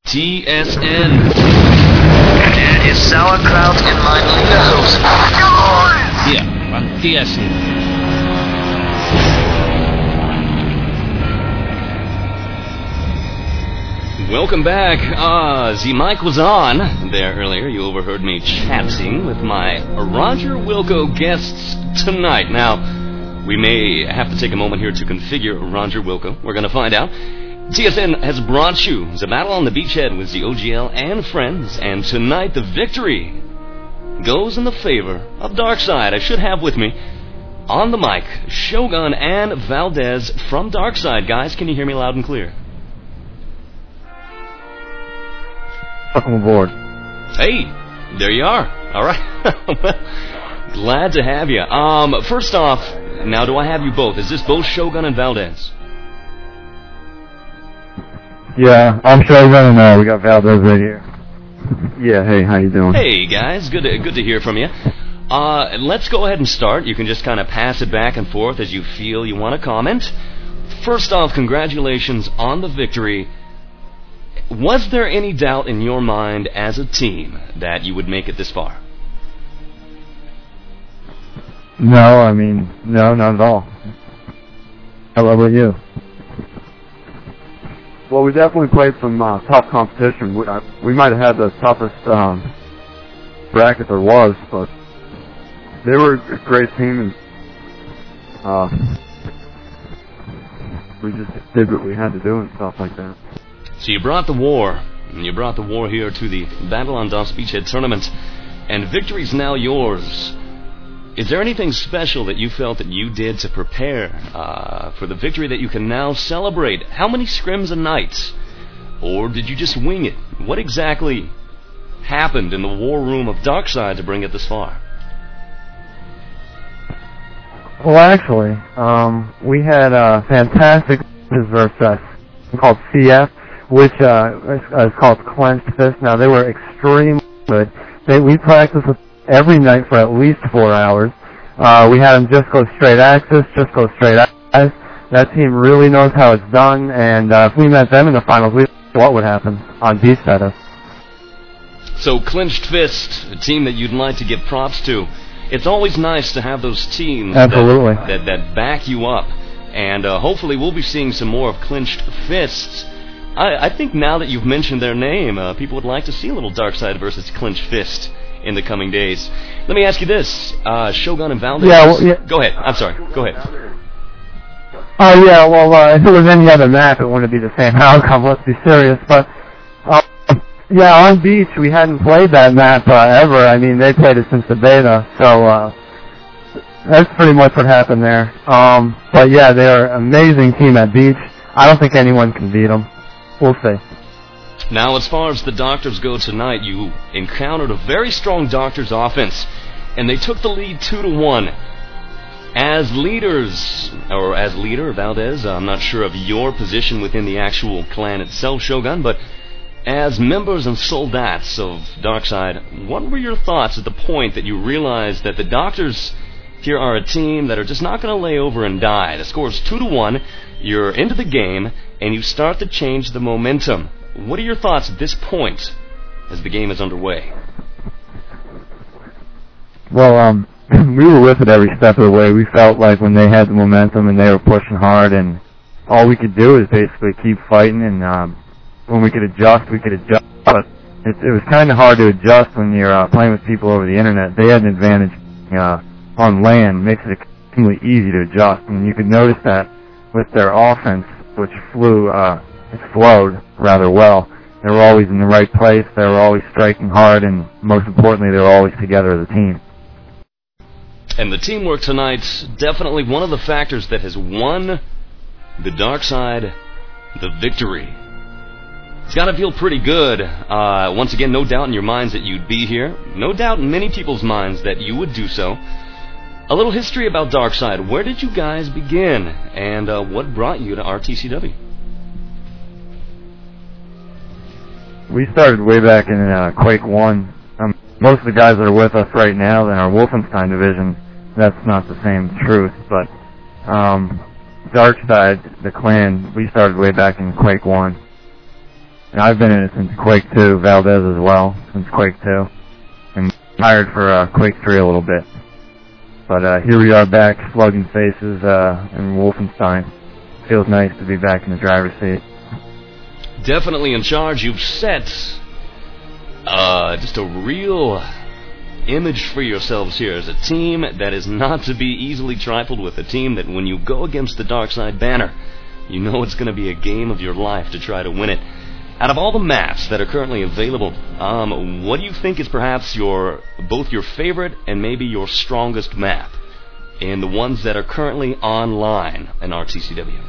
TSN. There is sauerkraut in my Lederhose. Hier, beim TSN. Welcome back. The mic was on there earlier. You overheard me chatting with my Roger Wilco guests tonight. Now, we may have to take a moment here to configure Roger Wilco. We're going to find out. TSN has brought you the battle on the beachhead with the OGL and friends, and tonight the victory goes in the favor of Darkside. I should have with me on the mic Shogun and Valdez from Darkside. Guys, can you hear me loud and clear? Welcome aboard. Hey, there you are. All right. Well, glad to have you. First off, now do I have you both? Is this both Shogun and Valdez? Yeah, I'm Shogun, and we got Valdez right here. Yeah, hey, how you doing? Hey, guys. Good to hear from you. Let's go ahead and start. You can just kind of pass it back and forth as you feel you want to comment. First off, congratulations on the victory. Was there any doubt in your mind as a team that you would make it this far? No, I mean, no, not at all. How about you? Well, we definitely played some tough competition. We might have had the toughest bracket there was, but they were a great team, and we just did what we had to do and stuff like that. So you brought the war, and you brought the war here to the Battle on Duff's Beachhead tournament, and victory's now yours. Is there anything special that you felt that you did to prepare for the victory that you can now celebrate? How many scrims a night? Or did you just wing it? What exactly happened in the war room of Darkside to bring it this far? Well, actually, we had a fantastic versus called CF, which is called Clenched Fist. Now, they were extremely good. We practiced with every night for at least 4 hours. We had them just go straight axis, just go straight eyes. That team really knows how it's done, and if we met them in the finals, we know what would happen on beach setup. So, Clenched Fist, a team that you'd like to give props to. It's always nice to have those teams Absolutely. that back you up, and hopefully we'll be seeing some more of Clenched Fists. I think now that you've mentioned their name, people would like to see a little Darkside versus Clenched Fist in the coming days. Let me ask you this, Shogun and Valdez. Yeah, well, yeah. Go ahead. I'm sorry. Go ahead. Oh, yeah, well, if it was any other map, it wouldn't be the same outcome. Let's be serious. But, yeah, on beach, we hadn't played that map ever. I mean, they played it since the beta, so that's pretty much what happened there. But, yeah, they're an amazing team at beach. I don't think anyone can beat them. We'll see. Now, as far as the Doctors go tonight, you encountered a very strong Doctors offense, and they took the lead 2-1. As leaders, or as leader, Valdez, I'm not sure of your position within the actual clan itself, Shogun, but as members and soldats of Darkside, what were your thoughts at the point that you realized that the Doctors here are a team that are just not going to lay over and die? The score is 2-1, you're into the game, and you start to change the momentum. What are your thoughts at this point as the game is underway? Well, we were with it every step of the way. We felt like when they had the momentum and they were pushing hard, and all we could do is basically keep fighting, and when we could adjust, we could adjust. But it was kind of hard to adjust when you're playing with people over the internet. They had an advantage on land, makes it extremely easy to adjust, and you could notice that with their offense, which flowed rather well. They were always in the right place, they were always striking hard, and most importantly, they were always together as a team. And the teamwork tonight's definitely one of the factors that has won the Darkside the victory. It's got to feel pretty good. Once again, no doubt in your minds that you'd be here. No doubt in many people's minds that you would do so. A little history about Darkside. Where did you guys begin, and what brought you to RTCW? We started way back in Quake 1. Most of the guys that are with us right now in our Wolfenstein division, that's not the same truth, but Darkside, the clan, we started way back in Quake 1. And I've been in it since Quake 2, Valdez as well, since Quake 2. And hired for Quake 3 a little bit. But here we are back, slugging faces in Wolfenstein. Feels nice to be back in the driver's seat. Definitely in charge. You've set just a real image for yourselves here as a team that is not to be easily trifled with. A team that when you go against the Darkside banner, you know it's going to be a game of your life to try to win it. Out of all the maps that are currently available, what do you think is perhaps both your favorite and maybe your strongest map in the ones that are currently online in RTCW?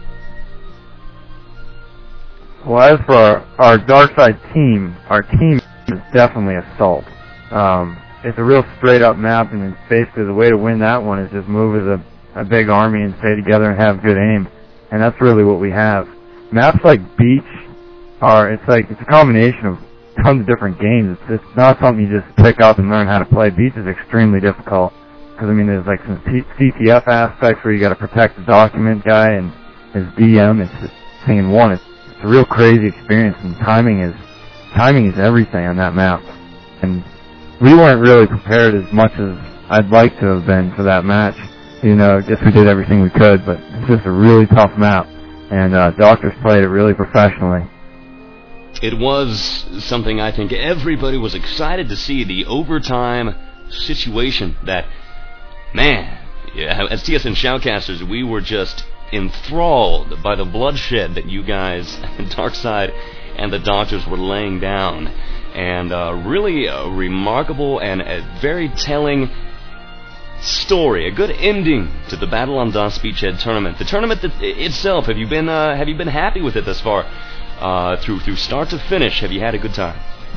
Well, as for our Darkside team, our team is definitely Assault. It's a real straight-up map, and it's basically the way to win that one is just move as a big army and stay together and have good aim. And that's really what we have. Maps like Beach it's a combination of tons of different games. It's not something you just pick up and learn how to play. Beach is extremely difficult because, I mean, there's like some CTF aspects where you got to protect the document guy and his DM. It's just thing in one. It's a real crazy experience, and timing is everything on that map. And we weren't really prepared as much as I'd like to have been for that match. You know, I guess we did everything we could, but it's just a really tough map, and Doctors played it really professionally. It was something I think everybody was excited to see, the overtime situation that, man, as TSN Shoutcasters, we were just enthralled by the bloodshed that you guys, Darkside and the Doctors, were laying down. And really a remarkable and a very telling story, a good ending to the Battle on Das Beachhead tournament. The tournament itself, have you been happy with it thus far? Through start to finish, have you had a good time?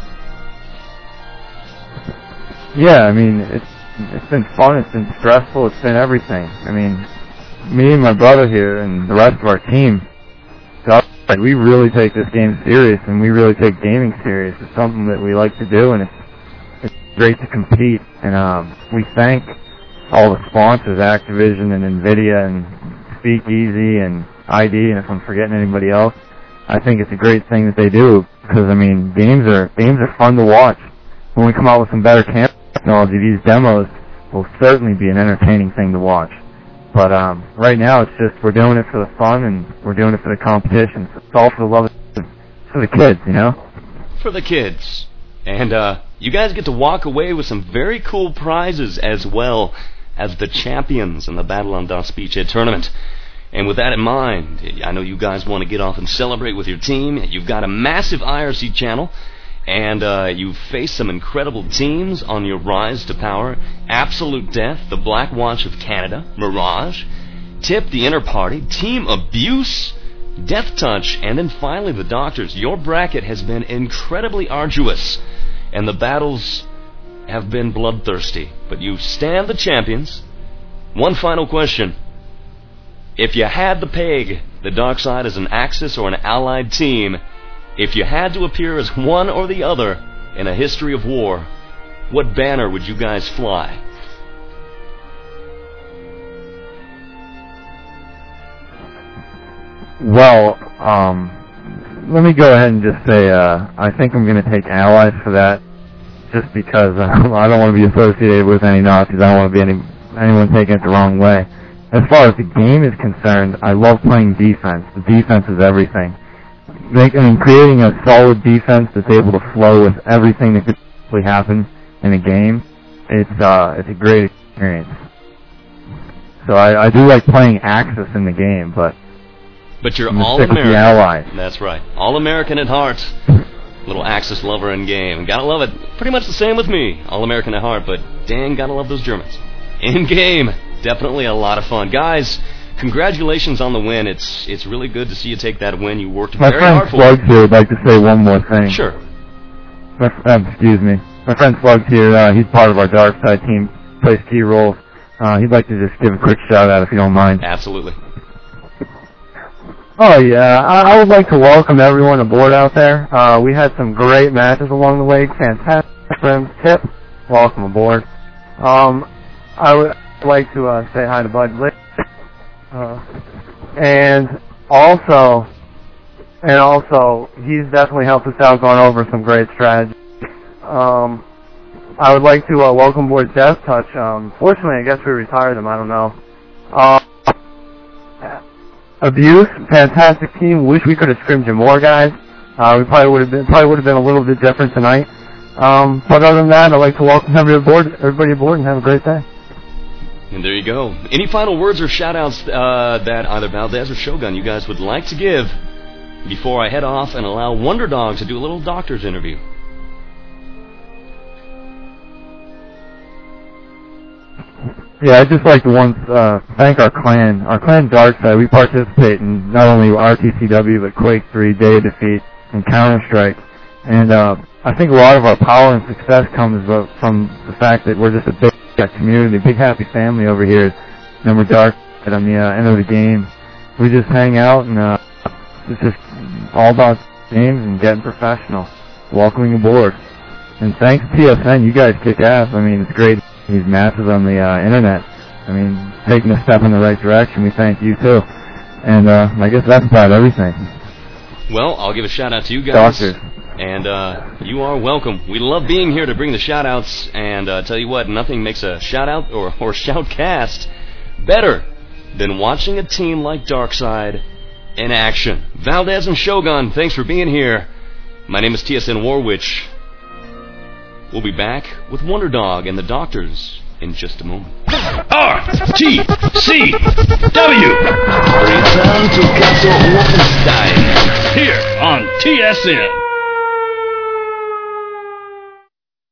Yeah, I mean, it's been fun, it's been stressful, it's been everything. I mean, me and my brother here and the rest of our team, we really take this game serious, and we really take gaming serious. It's something that we like to do, and it's great to compete. And we thank all the sponsors, Activision and Nvidia and Speakeasy and ID, and if I'm forgetting anybody else, I think it's a great thing that they do, because, I mean, games are fun to watch. When we come out with some better camera technology, these demos will certainly be an entertaining thing to watch. But right now, it's just we're doing it for the fun, and we're doing it for the competition. So it's all for the love for the kids, you know? For the kids. And you guys get to walk away with some very cool prizes as well as the champions in the Battle on Das Beachhead tournament. And with that in mind, I know you guys want to get off and celebrate with your team. You've got a massive IRC channel, and you've faced some incredible teams on your rise to power. Absolute Death, the Black Watch of Canada, Mirage, Tip, the Inner Party, Team Abuse, Death Touch, and then finally the Doctors. Your bracket has been incredibly arduous, and the battles have been bloodthirsty. But you stand the champions. One final question. If you had to peg the Darkside as an Axis or an allied team, if you had to appear as one or the other in a history of war, what banner would you guys fly? Well, let me go ahead and just say I think I'm going to take Allies for that, just because I don't want to be associated with any Nazis. I don't want to be anyone taking it the wrong way. As far as the game is concerned, I love playing defense. The defense is everything. Creating a solid defense that's able to flow with everything that could possibly happen in a game, it's a great experience. So I do like playing Axis in the game, but you're all-American. The Allies. That's right. All-American at heart. Little Axis lover in game. Gotta love it. Pretty much the same with me. All-American at heart, but dang, gotta love those Germans. In game, definitely a lot of fun. Guys, congratulations on the win. It's really good to see you take that win. You worked very hard for it. My friend Slugs here would like to say one more thing. Sure. Excuse me. My friend Slugs here, he's part of our Darkside team, plays key roles. He'd like to just give a quick shout-out if you don't mind. Absolutely. Oh, yeah. I would like to welcome everyone aboard out there. We had some great matches along the way. Fantastic friends. Tip, welcome aboard. I would like to say hi to Bud Lick. And also, And also, he's definitely helped us out going over some great strategies. I would like to welcome aboard Death Touch. Fortunately, I guess we retired him. I don't know. Abuse, fantastic team. Wish we could have scrimmaged more guys. We probably would have been a little bit different tonight. But other than that, I'd like to welcome everybody aboard, and have a great day. And there you go. Any final words or shout-outs that either Valdez or Shogun you guys would like to give before I head off and allow Wonder Dog to do a little doctor's interview? Yeah, I'd just like to thank our clan Darkside. We participate in not only RTCW, but Quake 3, Day of Defeat, and Counter-Strike. And I think a lot of our power and success comes from the fact that we're just a big community, big happy family over here. And we're Darkside on the end of the game. We just hang out, and it's just all about games and getting professional, welcoming aboard. And thanks to TSN, you guys kick ass. I mean, it's great. He's massive on the internet. I mean, taking a step in the right direction. We thank you too. And I guess that's about everything. Well, I'll give a shout out to you guys. Doctors. And you are welcome. We love being here to bring the shout outs. And tell you what, nothing makes a shout out or shoutcast better than watching a team like Darkside in action. Valdez and Shogun, thanks for being here. My name is TSN Warwitch. We'll be back with Wonder Dog and the Doctors in just a moment. RTCW! Return to Castle Wolfenstein. Here on TSN.